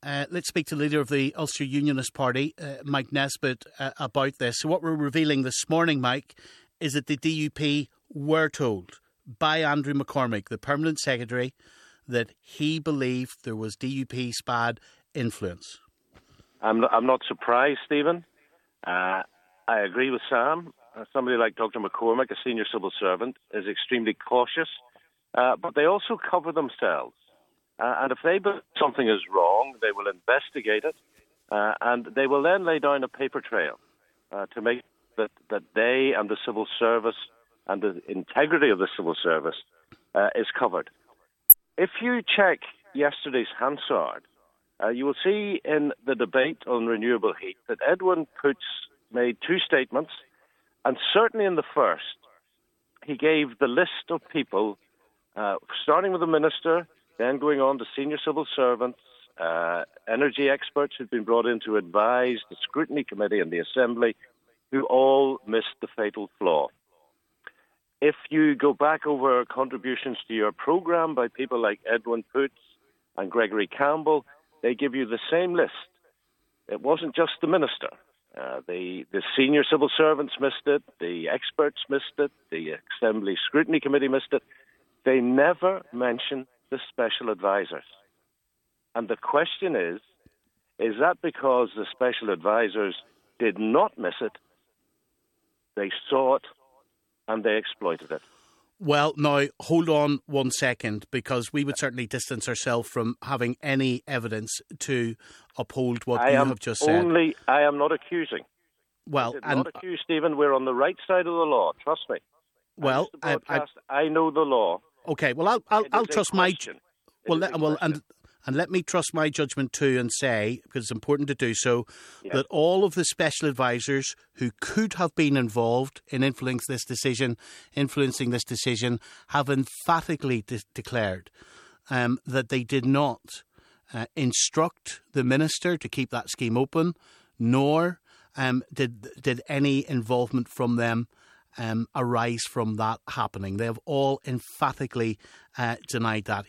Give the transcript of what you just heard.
let's speak to the leader of the Ulster Unionist Party, Mike Nesbitt, about this. So what we're revealing this morning, Mike, is that the DUP were told by Andrew McCormick, the Permanent Secretary, that he believed there was DUP SPAD influence. I'm not surprised, Stephen. I agree with Sam. Somebody like Dr. McCormick, a senior civil servant, is extremely cautious, but they also cover themselves. And if they believe something is wrong, they will investigate it, and they will then lay down a paper trail to make that they and the civil service and the integrity of the civil service is covered. If you check yesterday's Hansard, you will see in the debate on renewable heat that Edwin Poots made two statements, and certainly in the first, he gave the list of people, starting with the minister, then going on to senior civil servants, energy experts who'd been brought in to advise the scrutiny committee and the assembly, who all missed the fatal flaw. If you go back over contributions to your programme by people like Edwin Poots and Gregory Campbell, they give you the same list. It wasn't just the minister. The senior civil servants missed it, the experts missed it, the Assembly Scrutiny Committee missed it. They never mentioned the special advisors. And the question is that because the special advisors did not miss it, they saw it and they exploited it? Well, now, hold on 1 second, because we would certainly distance ourselves from having any evidence to uphold what you have just said. I am not accusing. Well, I did not accuse, Stephen. We're on the right side of the law. Trust me. Well, I know the law. Okay. Well, I'll trust my. And let me trust my judgment too, and say, because it's important to do so, that all of the special advisors who could have been involved in influencing this decision, have emphatically declared that they did not instruct the minister to keep that scheme open, nor did any involvement from them arise from that happening. They have all emphatically denied that.